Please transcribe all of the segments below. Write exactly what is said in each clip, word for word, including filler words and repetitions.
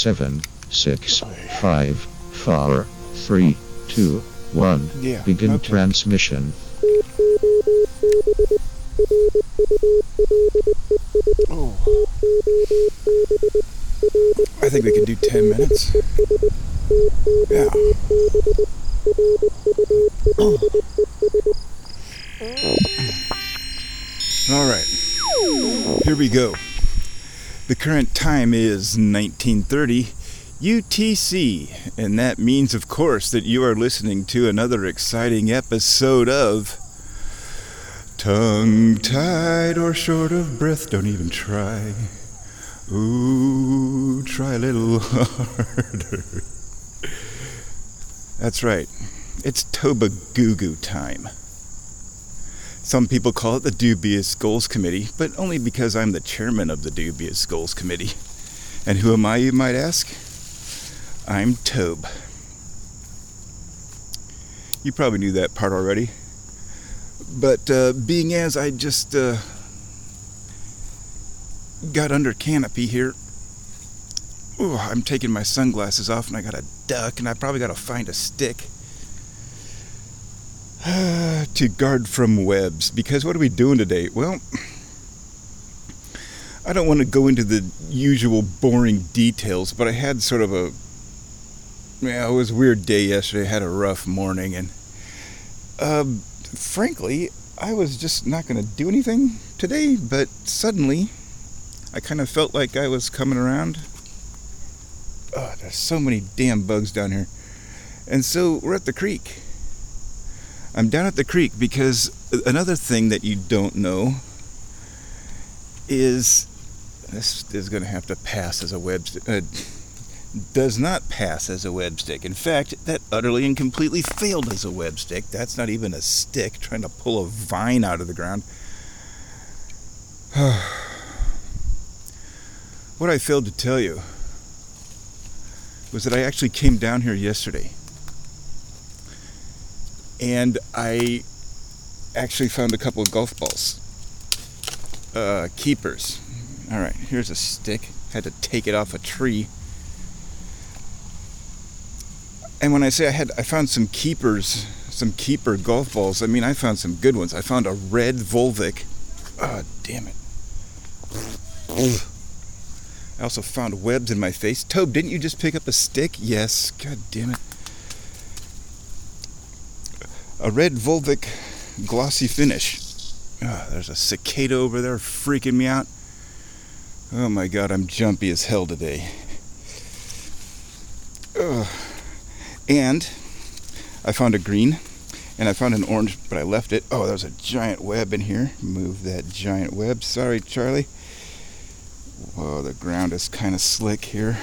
seven, six, five, four, three, two, one. Yeah, Begin okay. transmission. Oh. I think we can do ten minutes. Yeah. Oh. All right. Here we go. The current time is nineteen thirty U T C, and that means, of course, that you are listening to another exciting episode of Tongue-Tied or Short of Breath. Don't even try. Ooh, try a little harder. That's right. It's Toba Goo Goo time. Some people call it the Dubious Goals Committee, but only because I'm the chairman of the Dubious Goals Committee. And who am I, you might ask? I'm Tobe. You probably knew that part already. But uh, being as I just uh, got under canopy here, ooh, I'm taking my sunglasses off and I gotta duck and I probably gotta find a stick to guard from webs, because what are we doing today? Well, I don't want to go into the usual boring details, but I had sort of a, yeah, it was a weird day yesterday. I had a rough morning, and uh, frankly, I was just not going to do anything today, but suddenly, I kind of felt like I was coming around. Oh, there's so many damn bugs down here. And so, we're at the creek. I'm down at the creek because another thing that you don't know is, this is going to have to pass as a web stick, uh, does not pass as a web stick. In fact, that utterly and completely failed as a web stick. That's not even a stick trying to pull a vine out of the ground. What I failed to tell you was that I actually came down here yesterday. And I actually found a couple of golf balls. Uh, keepers. Alright, here's a stick. Had to take it off a tree. And when I say I had, I found some keepers, some keeper golf balls, I mean, I found some good ones. I found a red Volvic. Oh, damn it. I also found webs in my face. Tobe, didn't you just pick up a stick? Yes. God damn it. A red Volvic glossy finish. Oh, there's a cicada over there freaking me out. Oh my god, I'm jumpy as hell today. Ugh. And I found a green, and I found an orange, but I left it. Oh, there's a giant web in here. Move that giant web. Sorry, Charlie. Whoa, the ground is kind of slick here.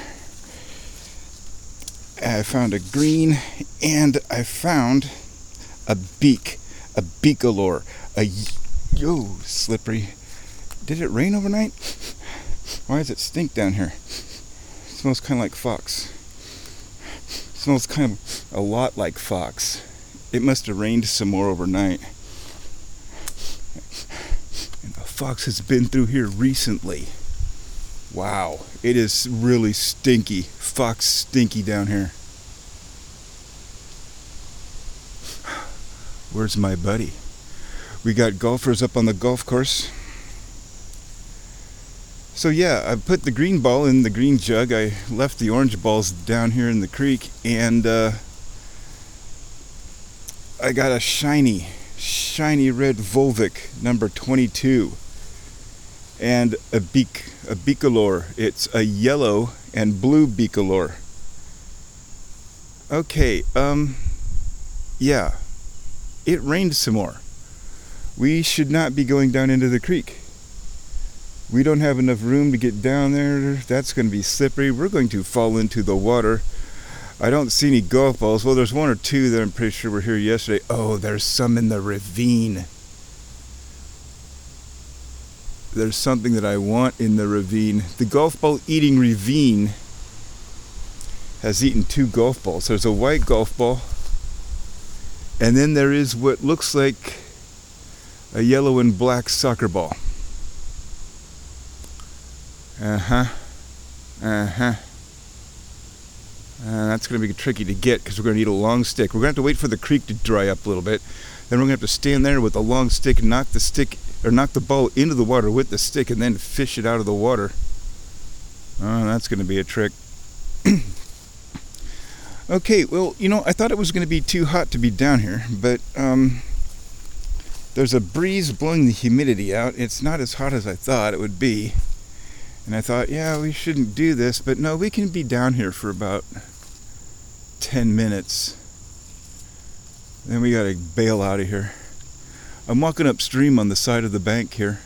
I found a green, and I found a beak, a beakalore, a yo slippery. Did it rain overnight? Why does it stink down here? It smells kind of like fox. It smells kind of a lot like fox. It must have rained some more overnight. And a fox has been through here recently. Wow, it is really stinky, fox stinky down here. Where's my buddy? We got golfers up on the golf course. So yeah, I put the green ball in the green jug. I left the orange balls down here in the creek, and uh, I got a shiny, shiny red Volvic number twenty-two, and a beak, a beakalore. It's a yellow and blue beakalore. Okay, um, yeah. It rained some more. We should not be going down into the creek. We don't have enough room to get down there. That's going to be slippery. We're going to fall into the water. I don't see any golf balls. Well, there's one or two that I'm pretty sure were here yesterday. Oh, there's some in the ravine. There's something that I want in the ravine. The golf ball eating ravine has eaten two golf balls. There's a white golf ball. And then there is what looks like a yellow and black soccer ball. Uh-huh. Uh-huh. Uh, that's going to be tricky to get because we're going to need a long stick. We're going to have to wait for the creek to dry up a little bit. Then we're going to have to stand there with a long stick and knock the stick or knock the ball into the water with the stick and then fish it out of the water. Oh, that's going to be a trick. Okay, well, you know, I thought it was going to be too hot to be down here, but um, there's a breeze blowing the humidity out. It's not as hot as I thought it would be. And I thought, yeah, we shouldn't do this, but no, we can be down here for about ten minutes. Then we gotta bail out of here. I'm walking upstream on the side of the bank here.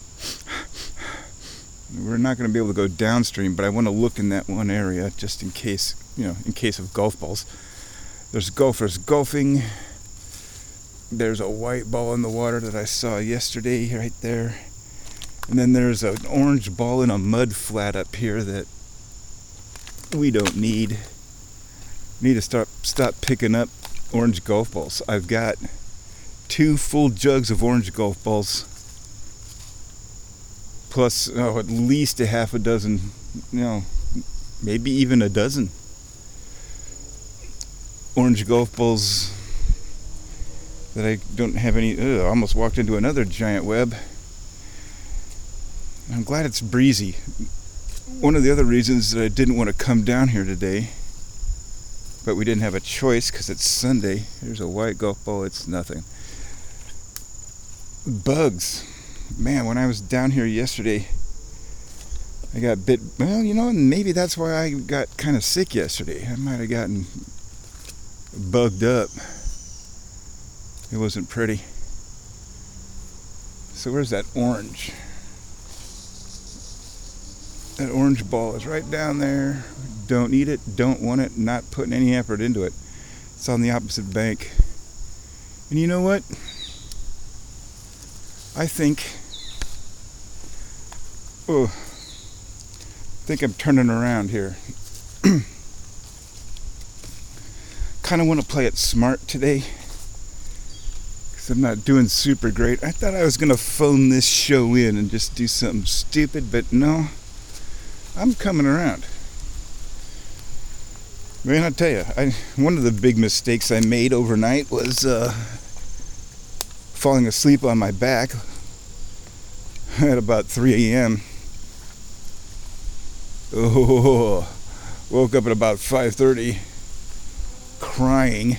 We're not gonna be able to go downstream, but I want to look in that one area just in case, you know, in case of golf balls. There's golfers golfing. There's a white ball in the water that I saw yesterday right there. And then there's an orange ball in a mud flat up here that we don't need. Need to stop stop picking up orange golf balls. I've got two full jugs of orange golf balls, plus oh, at least a half a dozen, you know, maybe even a dozen orange golf balls that I don't have any. Ugh, I almost walked into another giant web. I'm glad it's breezy. One of the other reasons that I didn't want to come down here today, but we didn't have a choice because it's Sunday. Here's a white golf ball. It's nothing. Bugs. Man, when I was down here yesterday, I got bit. Well, you know, maybe that's why I got kind of sick yesterday. I might have gotten bugged up. It wasn't pretty. So where's that orange? That orange ball is right down there. Don't need it, don't want it, not putting any effort into it. It's on the opposite bank. And you know what? I think, oh, I think I'm turning around here. Kind of want to play it smart today because I'm not doing super great. I thought I was going to phone this show in and just do something stupid, but no. I'm coming around. Man, I'll tell you, I, one of the big mistakes I made overnight was uh, falling asleep on my back at about three a.m. Oh, woke up at about five thirty, crying.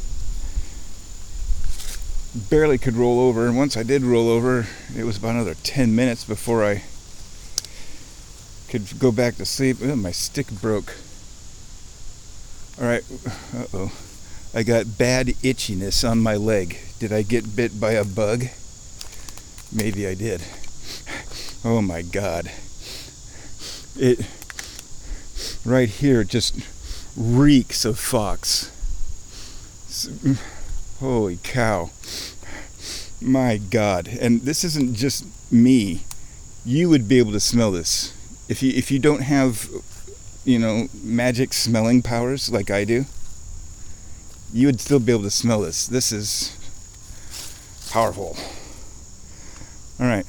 Barely could roll over, and once I did roll over, it was about another ten minutes before I could go back to sleep. Oh, my stick broke. Alright, uh-oh. I got bad itchiness on my leg. Did I get bit by a bug? Maybe I did. Oh my God. It, right here, just reeks of fox. Holy cow. My God. And this isn't just me. You would be able to smell this. If you if you don't have, you know, magic smelling powers like I do, you would still be able to smell this. This is powerful. All right.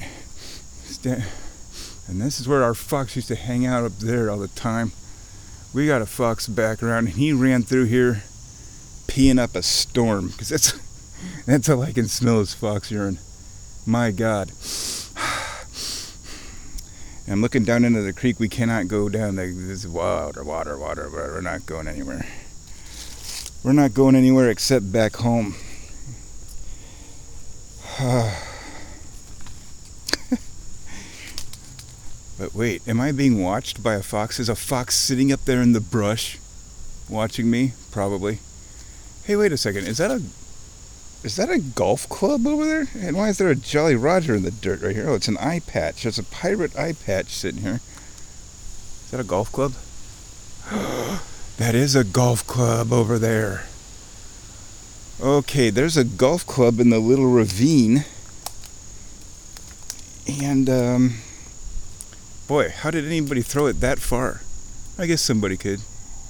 And this is where our fox used to hang out up there all the time. We got a fox background, and he ran through here peeing up a storm, because that's, that's all I can smell is fox urine. My God. I'm looking down into the creek. We cannot go down there. This is water, water, water. We're not going anywhere. We're not going anywhere except back home. But wait, am I being watched by a fox? Is a fox sitting up there in the brush watching me? Probably. Hey, wait a second. Is that a Is that a golf club over there? And why is there a Jolly Roger in the dirt right here? Oh, it's an eye patch. There's a pirate eye patch sitting here. Is that a golf club? That is a golf club over there. Okay, there's a golf club in the little ravine. And, um... boy, how did anybody throw it that far? I guess somebody could.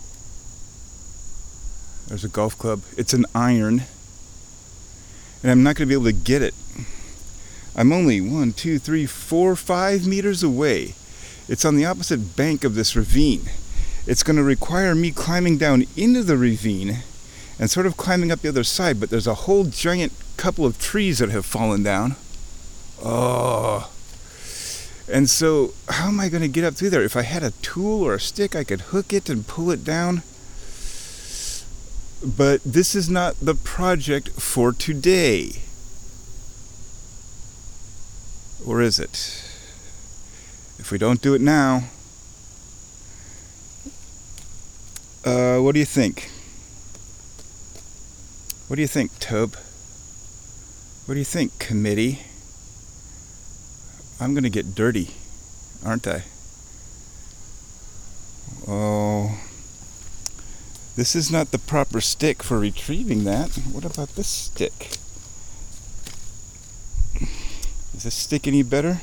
There's a golf club. It's an iron. And I'm not going to be able to get it. I'm only one, two, three, four, five meters away. It's on the opposite bank of this ravine. it's going to require me climbing down into the ravine and sort of climbing up the other side, but there's a whole giant couple of trees that have fallen down. Oh. And so, how am I going to get up through there? If I had a tool or a stick, I could hook it and pull it down. But this is not the project for today. Or is it? If we don't do it now, uh, what do you think? What do you think, Tobe? What do you think, committee? I'm going to get dirty, aren't I? Oh, this is not the proper stick for retrieving that. What about this stick? Is this stick any better?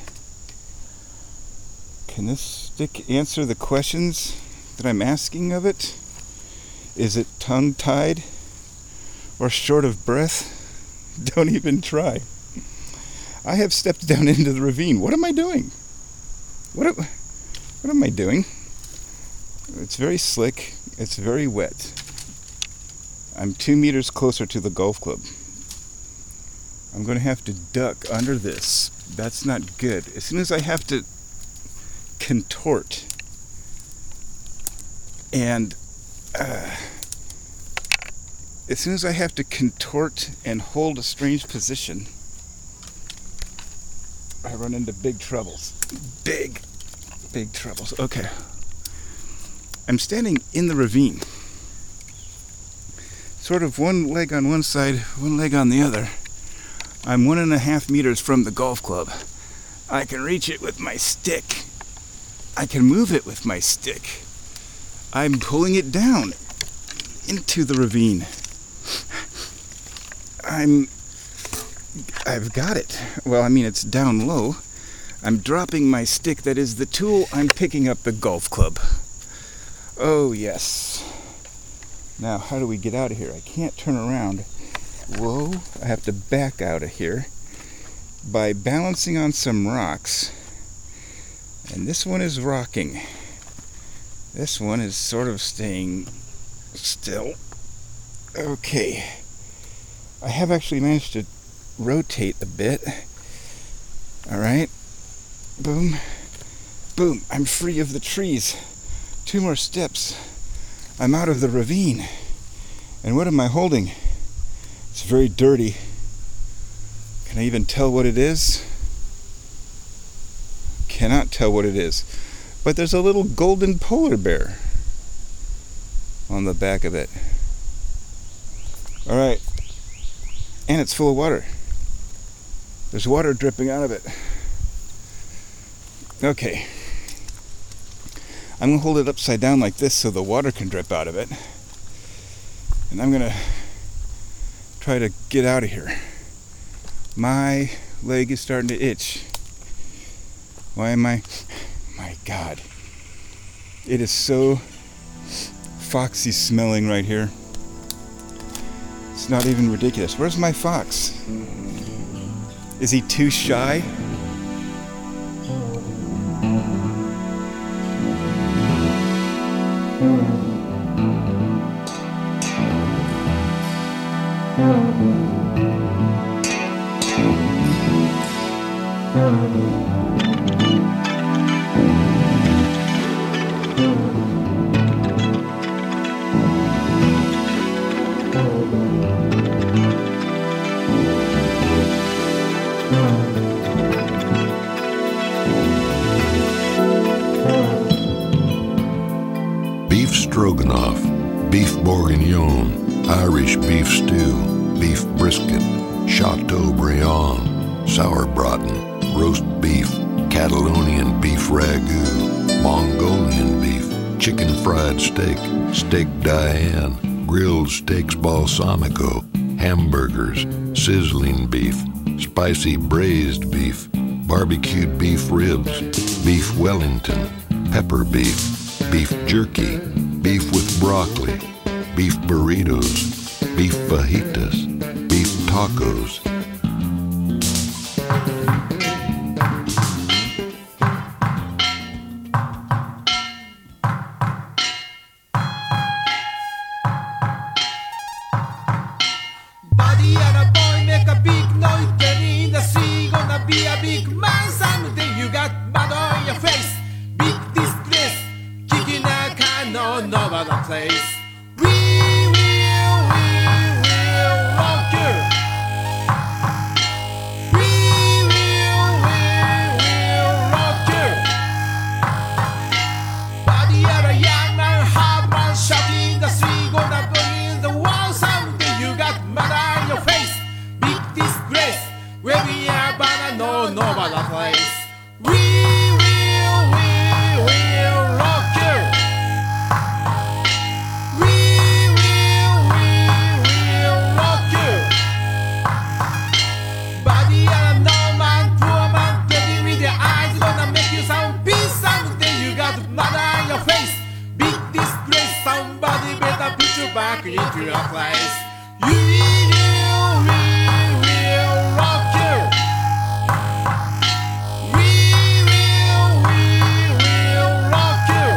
Can this stick answer the questions that I'm asking of it? Is it tongue-tied or short of breath? Don't even try. I have stepped down into the ravine. What am I doing? What am, what am I doing? It's very slick. It's very wet. I'm two meters closer to the golf club. I'm going to have to duck under this. That's not good. As soon as I have to contort and uh, as soon as I have to contort and hold a strange position, I run into big troubles. Big, big troubles. Okay. I'm standing in the ravine. Sort of one leg on one side, one leg on the other. I'm one and a half meters from the golf club. I can reach it with my stick. I can move it with my stick. I'm pulling it down into the ravine. I'm... I've got it. Well, I mean, it's down low. I'm dropping my stick that is the tool. I'm picking up the golf club. Oh, yes. Now, how do we get out of here? I can't turn around. Whoa, I have to back out of here by balancing on some rocks. And this one is rocking. This one is sort of staying still. Okay. I have actually managed to rotate a bit. Alright. Boom. Boom. I'm free of the trees. Two more steps. I'm out of the ravine. And what am I holding? It's very dirty. Can I even tell what it is? Cannot tell what it is. But there's a little golden polar bear on the back of it. Alright. And it's full of water. There's water dripping out of it. Okay. I'm going to hold it upside down like this so the water can drip out of it. And I'm going to try to get out of here. My leg is starting to itch. Why am I... My God. It is so foxy smelling right here. It's not even ridiculous. Where's my fox? Is he too shy? Beef stroganoff, beef bourguignon, Irish beef stew, beef brisket, Chateaubriand, sauerbraten, roast beef, Catalonian beef ragu, Mongolian beef, chicken fried steak, steak Diane, grilled steaks balsamico, hamburgers, sizzling beef, spicy braised beef, barbecued beef ribs, beef Wellington, pepper beef, beef jerky, beef with broccoli, beef burritos, beef fajitas, beef tacos. know no other place. We will, we will rock you. We will, we will rock you. Body of a young man, hard man, shouting the street, gonna bring in the wall. Someday you got murder in your face. Big disgrace. Where we are, but I know no other place. We will, we will rock you. We will, we will rock you. Body of a no man, poor man, getting with your eyes, gonna make you sound peace. Someday you got murder in your face. Big disgrace, somebody better put you back into your place. You will, we will rock you. We will, we will rock you.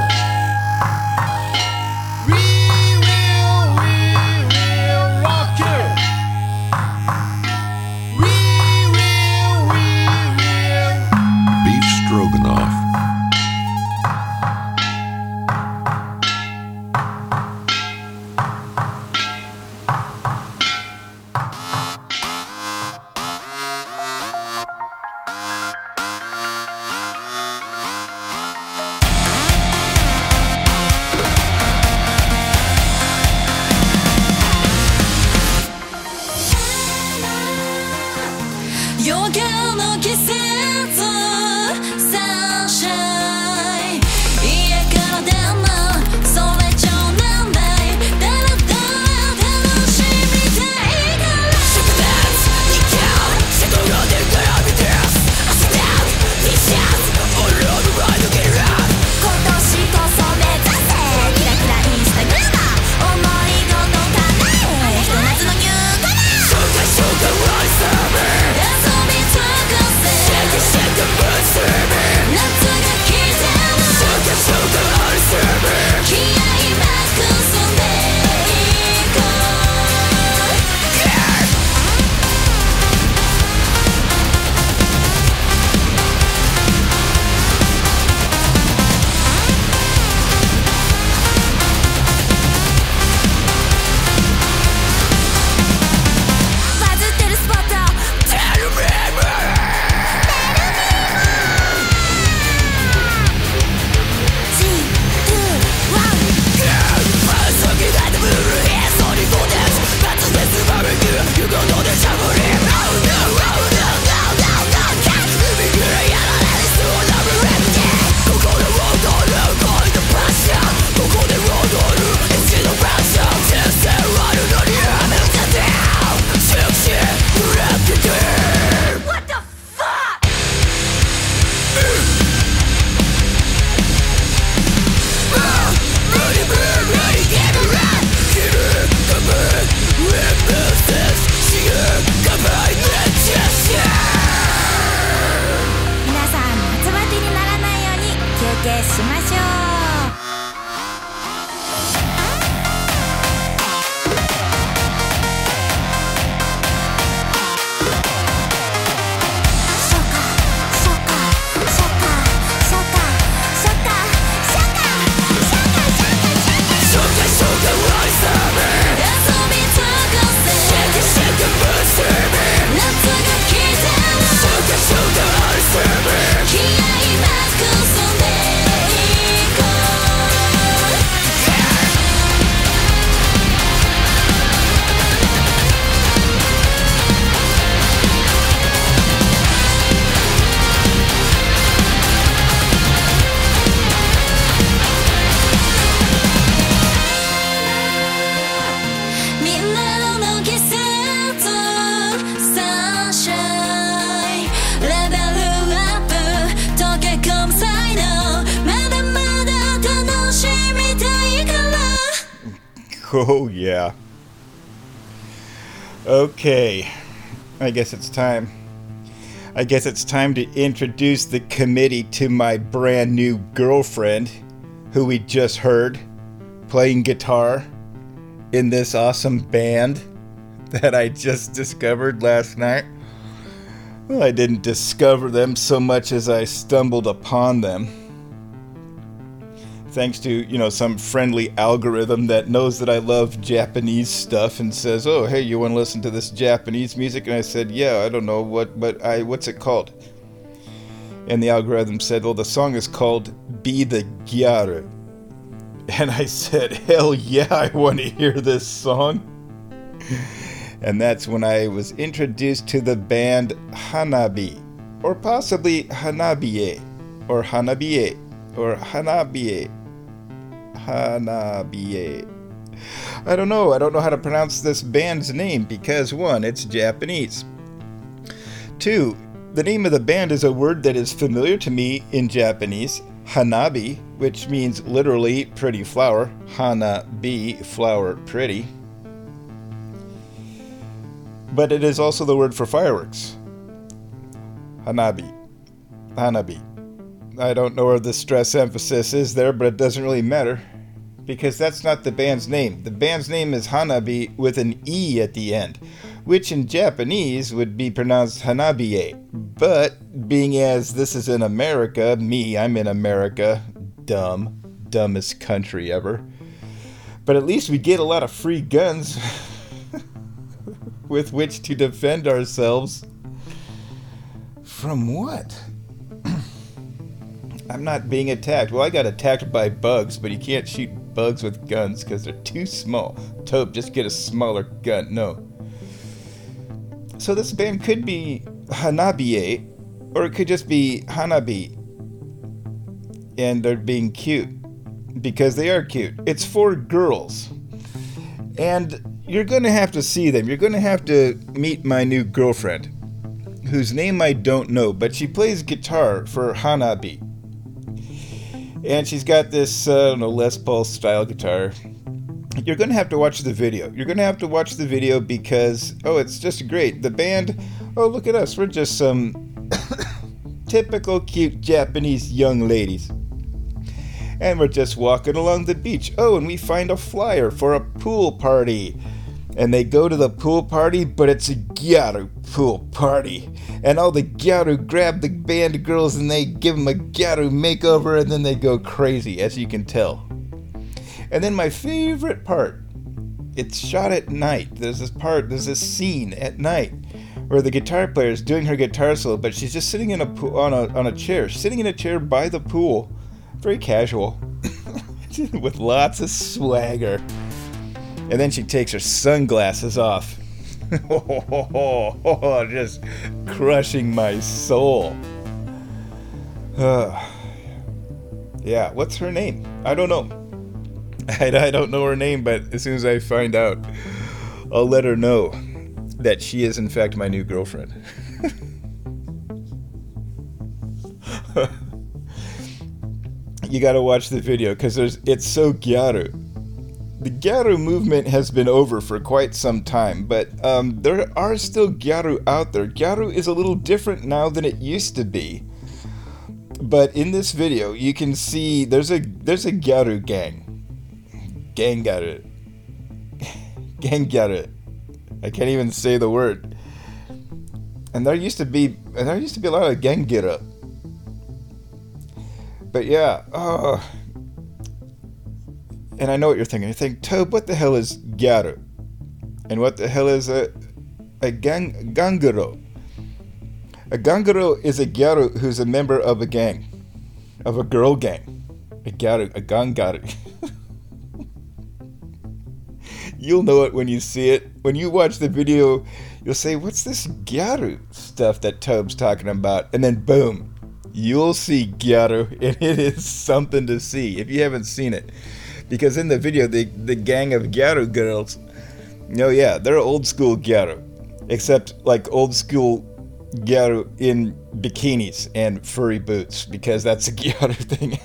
We will, we will rock you. We will, we will. Beef stroganoff. Oh, yeah. Okay. I guess it's time. I guess it's time to introduce the committee to my brand new girlfriend, who we just heard playing guitar in this awesome band that I just discovered last night. Well, I didn't discover them so much as I stumbled upon them. thanks to, you know, some friendly algorithm that knows that I love Japanese stuff and says, "Oh, hey, you want to listen to this Japanese music?" And I said, "Yeah, I don't know what, but I, what's it called?" And the algorithm said, "Well, the song is called Be the Gyaru." And I said, "Hell yeah, I want to hear this song." And that's when I was introduced to the band Hanabi, or possibly Hanabie, or Hanabie, or Hanabie, Hanabie. I don't know. I don't know how to pronounce this band's name because, one, it's Japanese. Two, the name of the band is a word that is familiar to me in Japanese, Hanabi, which means literally pretty flower. Hanabi, flower, pretty. But it is also the word for fireworks. Hanabi. Hanabi. I don't know where the stress emphasis is there, but it doesn't really matter, because that's not the band's name. The band's name is Hanabi with an E at the end, which in Japanese would be pronounced Hanabie. But being as this is in America, me, I'm in America, dumb, dumbest country ever. But at least we get a lot of free guns with which to defend ourselves. From what? I'm not being attacked. Well, I got attacked by bugs, but you can't shoot bugs with guns because they're too small. Tobe, just get a smaller gun. No. So this band could be Hanabie, or it could just be Hanabi. And they're being cute, because they are cute. It's four girls. And you're going to have to see them. You're going to have to meet my new girlfriend, whose name I don't know, but she plays guitar for Hanabi. And she's got this, uh, I don't know, Les Paul style guitar. You're going to have to watch the video. You're going to have to watch the video because, oh, it's just great. The band, oh, look at us. We're just some typical cute Japanese young ladies. And we're just walking along the beach. Oh, and we find a flyer for a pool party. And they go to the pool party, but it's a gyaru pool party. And all the gyaru grab the band girls and they give them a gyaru makeover, and then they go crazy, as you can tell. And then my favorite part, it's shot at night. There's this part, there's this scene at night where the guitar player is doing her guitar solo, but she's just sitting in a pool, on a on a chair, sitting in a chair by the pool, very casual, with lots of swagger. And then she takes her sunglasses off. Oh, just crushing my soul. Uh, yeah, what's her name? I don't know. I, I don't know her name, but as soon as I find out, I'll let her know that she is in fact my new girlfriend. You gotta watch the video, because there's it's so gyaru. The gyaru movement has been over for quite some time, but um, there are still gyaru out there. Gyaru is a little different now than it used to be. But in this video, you can see there's a there's a gyaru gang. Gang gyaru. Gang gyaru. I can't even say the word. And there used to be and there used to be a lot of gang gyaru. But yeah, oh. And I know what you're thinking. You think, Tobe, what the hell is gyaru? And what the hell is a a gang ganguro? A ganguro is a gyaru who's a member of a gang, of a girl gang. A gyaru, a gangaru. You'll know it when you see it. When you watch the video, you'll say, "What's this gyaru stuff that Tobe's talking about?" And then boom, you'll see gyaru, and it is something to see if you haven't seen it. Because in the video, the, the gang of gyaru girls, oh yeah, they're old school gyaru. Except like old school gyaru in bikinis and furry boots, because that's a gyaru thing.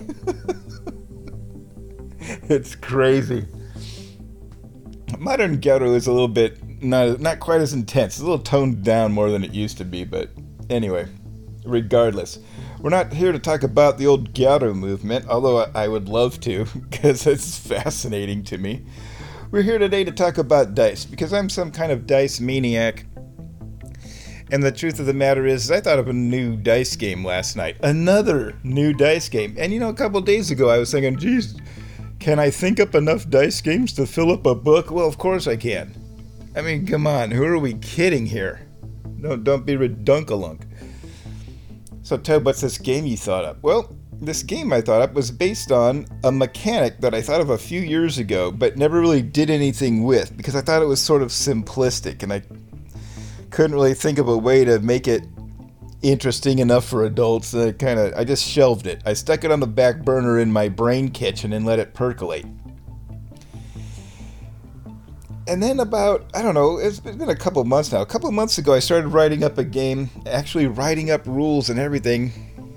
It's crazy. Modern gyaru is a little bit, not, not quite as intense. It's a little toned down more than it used to be, but anyway, regardless. We're not here to talk about the old gyaru movement, although I would love to, because it's fascinating to me. We're here today to talk about dice, because I'm some kind of dice maniac. And the truth of the matter is, I thought of a new dice game last night. Another new dice game. And you know, a couple days ago I was thinking, geez, can I think up enough dice games to fill up a book? Well, of course I can. I mean, come on, who are we kidding here? No, don't be redunkalunk. So, Toad, what's this game you thought up? Well, this game I thought up was based on a mechanic that I thought of a few years ago, but never really did anything with, because I thought it was sort of simplistic, and I couldn't really think of a way to make it interesting enough for adults. So I kind of, I just shelved it. I stuck it on the back burner in my brain kitchen and let it percolate. And then about, I don't know, it's been a couple of months now. A couple of months ago, I started writing up a game, actually writing up rules and everything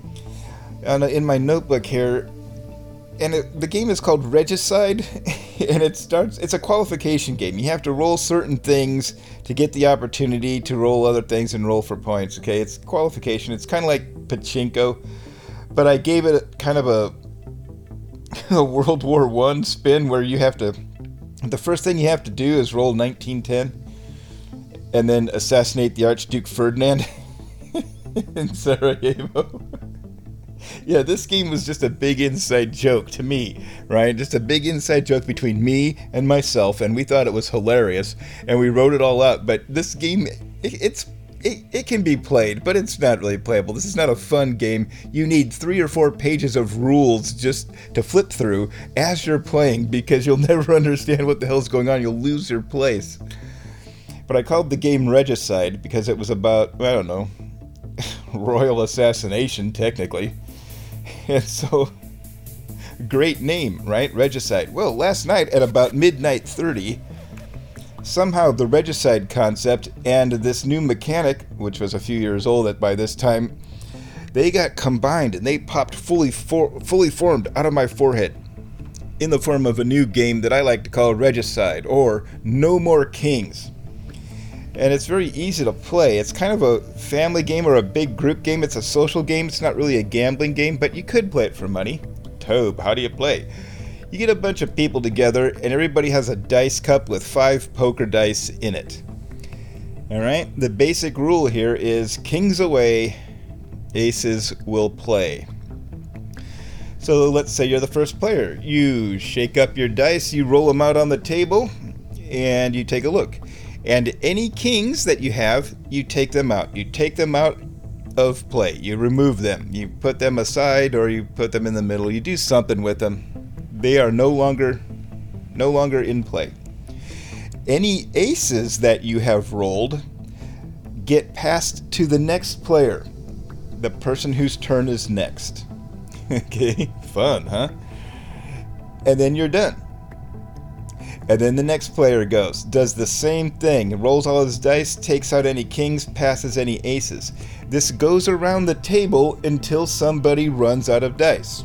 on a, in my notebook here. And it, the game is called Regicide, and it starts, it's a qualification game. You have to roll certain things to get the opportunity to roll other things and roll for points, okay? It's qualification. It's kind of like Pachinko, but I gave it a, kind of a, a World War One spin where you have to, the first thing you have to do is roll nineteen ten and then assassinate the Archduke Ferdinand in Sarajevo. Yeah, this game was just a big inside joke to me, right? Just a big inside joke between me and myself, and we thought it was hilarious, and we wrote it all out. But this game, it, it's it, it can be played, but it's not really playable. This is not a fun game. You need three or four pages of rules just to flip through as you're playing, because you'll never understand what the hell's going on. You'll lose your place. But I called the game Regicide because it was about, I don't know, royal assassination, technically. And so, great name, right? Regicide. Well, last night at about midnight thirty, somehow the Regicide concept and this new mechanic, which was a few years old at by this time, they got combined and they popped fully for, fully formed out of my forehead in the form of a new game that I like to call Regicide, or No More Kings. And it's very easy to play. It's kind of a family game or a big group game. It's a social game. It's not really a gambling game, but you could play it for money. Tobe, how do you play? You get a bunch of people together, and everybody has a dice cup with five poker dice in it. Alright? The basic rule here is kings away, aces will play. So let's say you're the first player. You shake up your dice, you roll them out on the table, and you take a look. And any kings that you have, you take them out. You take them out of play. You remove them. You put them aside, or you put them in the middle. You do something with them. They are no longer, no longer in play. Any aces that you have rolled get passed to the next player, the person whose turn is next. Okay, fun, huh? And then you're done. And then the next player goes, does the same thing, rolls all his dice, takes out any kings, passes any aces. This goes around the table until somebody runs out of dice.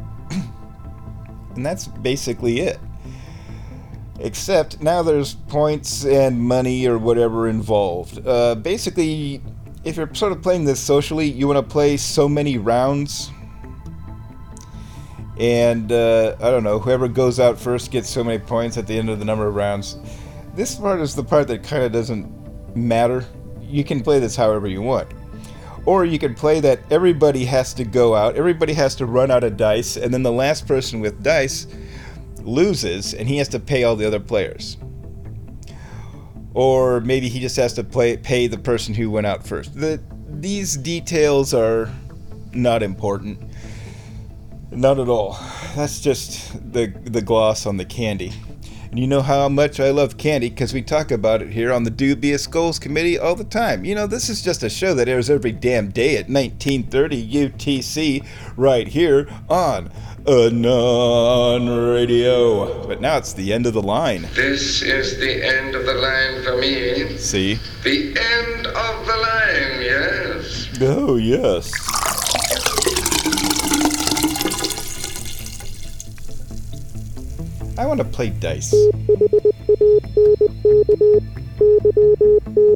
And that's basically it. Except now there's points and money or whatever involved. Uh, basically, if you're sort of playing this socially, you want to play so many rounds. And, uh, I don't know, whoever goes out first gets so many points at the end of the number of rounds. This part is the part that kind of doesn't matter. You can play this however you want. Or you can play that everybody has to go out, everybody has to run out of dice, and then the last person with dice loses, and he has to pay all the other players. Or maybe he just has to play, pay the person who went out first. The, these details are not important. Not at all. That's just the the gloss on the candy. And you know how much I love candy because we talk about it here on the Dubious Goals Committee all the time. You know, this is just a show that airs every damn day at nineteen thirty U T C right here on Anon Radio. But now it's the end of the line. This is the end of the line for me. See? The end of the line, yes. Oh, yes. I want to play dice.